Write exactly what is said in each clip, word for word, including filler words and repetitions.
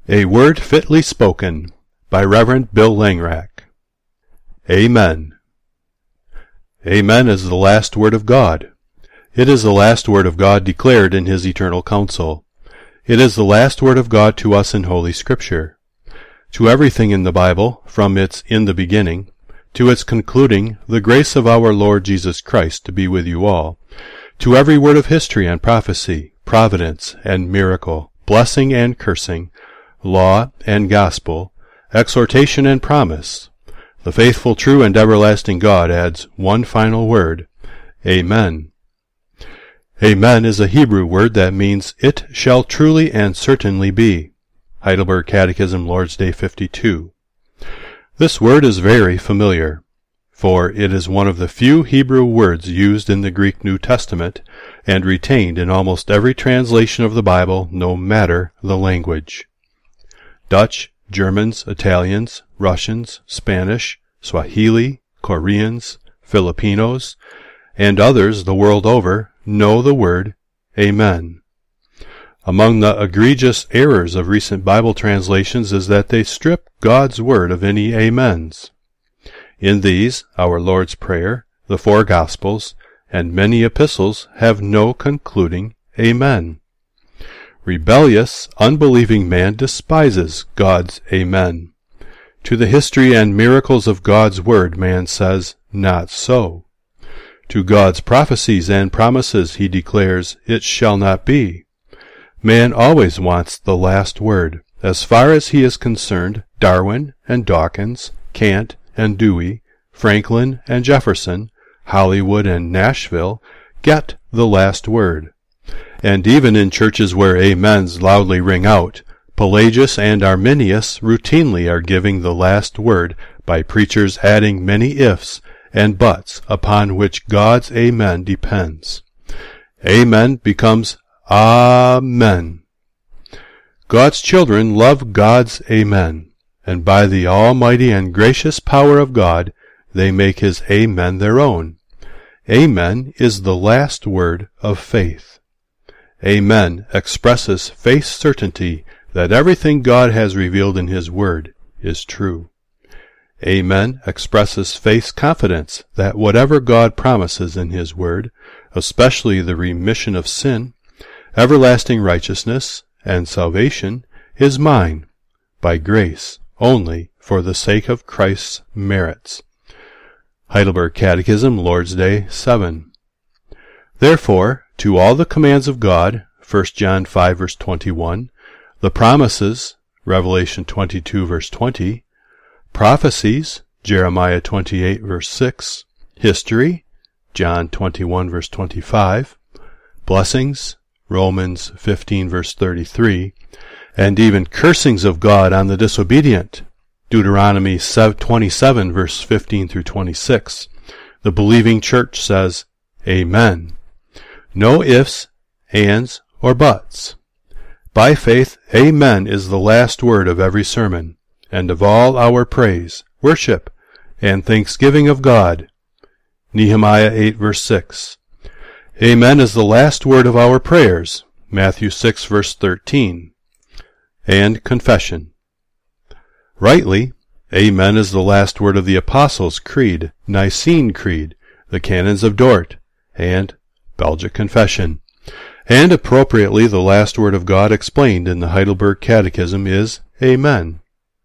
A Word Fitly Spoken by Reverend Bill Langrack. Amen. Amen is the last word of God. It is the last word of God declared in His eternal counsel. It is the last word of God to us in Holy Scripture. To everything in the Bible, from its in the beginning, to its concluding, the grace of our Lord Jesus Christ to be with you all, to every word of history and prophecy, providence and miracle, blessing and cursing, law and gospel, exhortation and promise, the faithful, true, and everlasting God adds one final word, Amen. Amen is a Hebrew word that means, it shall truly and certainly be. Heidelberg Catechism, Lord's Day fifty-two. This word is very familiar, for it is one of the few Hebrew words used in the Greek New Testament and retained in almost every translation of the Bible, no matter the language. Dutch, Germans, Italians, Russians, Spanish, Swahili, Koreans, Filipinos, and others the world over know the word Amen. Among the egregious errors of recent Bible translations is that they strip God's word of any amens. In these, our Lord's Prayer, the four Gospels, and many epistles have no concluding Amen. Rebellious, unbelieving man despises God's Amen. To the history and miracles of God's Word, man says, not so. To God's prophecies and promises he declares, it shall not be. Man always wants the last word. As far as he is concerned, Darwin and Dawkins, Kant and Dewey, Franklin and Jefferson, Hollywood and Nashville get the last word. And even in churches where amens loudly ring out, Pelagius and Arminius routinely are giving the last word by preachers adding many ifs and buts upon which God's amen depends. Amen becomes Amen. God's children love God's amen, and by the almighty and gracious power of God, they make His amen their own. Amen is the last word of faith. Amen expresses faith's certainty that everything God has revealed in His Word is true. Amen expresses faith's confidence that whatever God promises in His Word, especially the remission of sin, everlasting righteousness, and salvation, is mine, by grace only, for the sake of Christ's merits. Heidelberg Catechism, Lord's Day seven. Therefore, to all the commands of God, First John five verse twenty-one, the promises, Revelation twenty-two verse twenty, prophecies, Jeremiah twenty-eight verse six, history, John twenty-one verse twenty-five, blessings, Romans fifteen verse thirty-three, and even cursings of God on the disobedient, Deuteronomy twenty-seven verse fifteen through twenty-six, the believing church says, Amen. No ifs, ands, or buts. By faith, Amen is the last word of every sermon, and of all our praise, worship, and thanksgiving of God. Nehemiah eight verse six. Amen is the last word of our prayers. Matthew six verse thirteen. And confession. Rightly, Amen is the last word of the Apostles' Creed, Nicene Creed, the Canons of Dort, and Belgic Confession. And appropriately, the last word of God explained in the Heidelberg Catechism is Amen.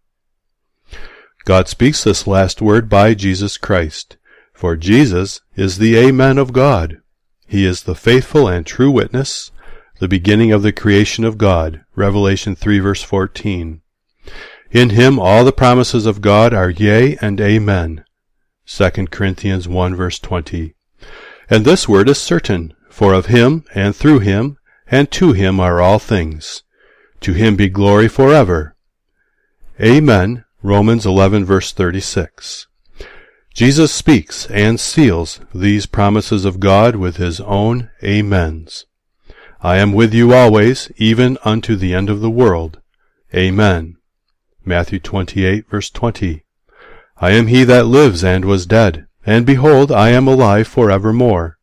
God speaks this last word by Jesus Christ, for Jesus is the Amen of God. He is the faithful and true witness, the beginning of the creation of God, Revelation three verse fourteen. In Him all the promises of God are yea and amen, Second Corinthians one verse twenty. And this word is certain, for of Him, and through Him, and to Him are all things. To Him be glory forever. Amen, Romans eleven verse thirty-six. Jesus speaks and seals these promises of God with His own amens. I am with you always, even unto the end of the world. Amen. Matthew twenty-eight verse twenty. I am He that lives and was dead, and behold, I am alive forevermore.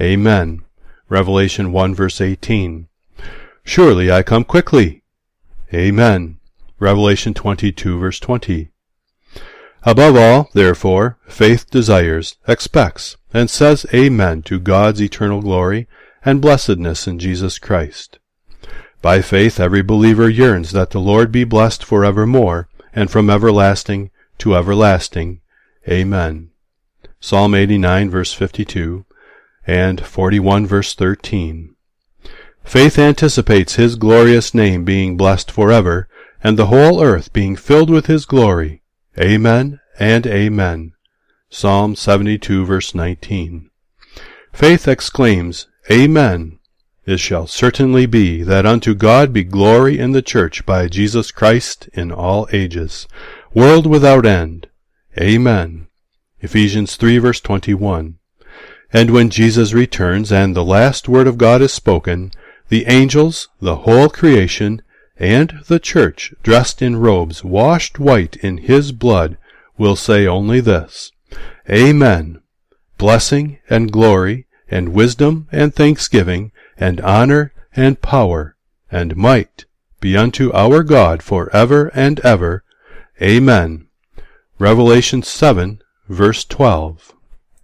Amen. Revelation one verse eighteen. Surely I come quickly. Amen. Revelation twenty-two, verse twenty. Above all, therefore, faith desires, expects, and says Amen to God's eternal glory and blessedness in Jesus Christ. By faith every believer yearns that the Lord be blessed forevermore, and from everlasting to everlasting. Amen. Psalm eighty-nine, verse fifty-two, and forty-one, verse thirteen. Faith anticipates His glorious name being blessed forever, and the whole earth being filled with His glory. Amen and amen. Psalm seventy-two, verse nineteen. Faith exclaims, Amen. It shall certainly be, that unto God be glory in the church by Jesus Christ in all ages, world without end. Amen. Ephesians three, verse twenty-one. And when Jesus returns and the last word of God is spoken, the angels, the whole creation, and the church, dressed in robes washed white in His blood, will say only this, Amen. Blessing and glory and wisdom and thanksgiving and honor and power and might be unto our God for ever and ever. Amen. Revelation seven, verse twelve.